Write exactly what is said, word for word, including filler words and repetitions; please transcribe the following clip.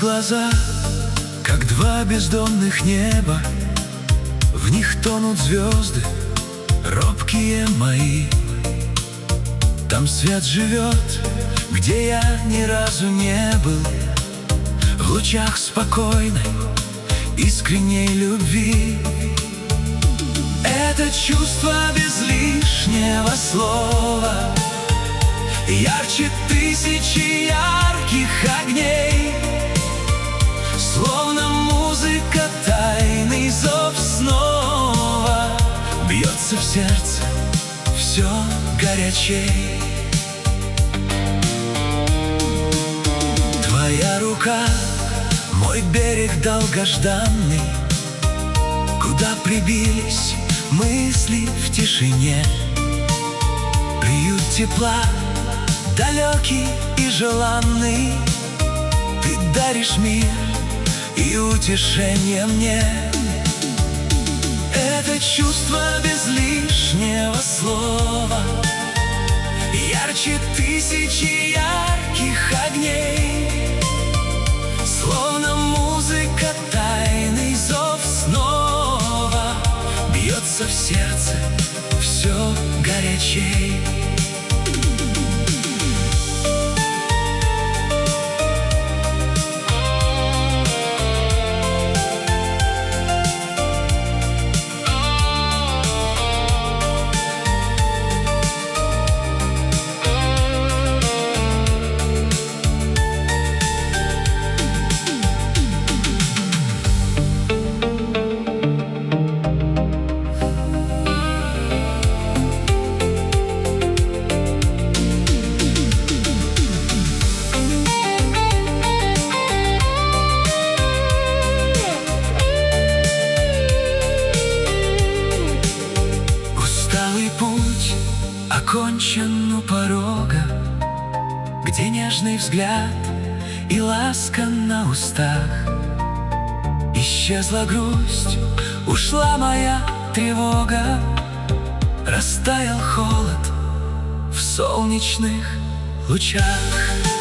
глаза, как два бездонных неба, в них тонут звезды, робкие мои. Там свет живет, где я ни разу не был, в лучах спокойной, искренней любви. Это чувство без лишнего слова, ярче тысячи ярких огней. Словно музыка, тайный зов снова бьется в сердце все горячей. Твоя рука, мой берег долгожданный, куда прибились мысли в тишине. Приют тепла, далекий и желанный, ты даришь мир и утешение мне. Это чувство без лишнего слова, ярче тысячи ярких огней. Словно музыка, тайный зов снова бьется в сердце все горячей. Окончен у порога, где нежный взгляд и ласка на устах. Исчезла грусть, ушла моя тревога, растаял холод в солнечных лучах.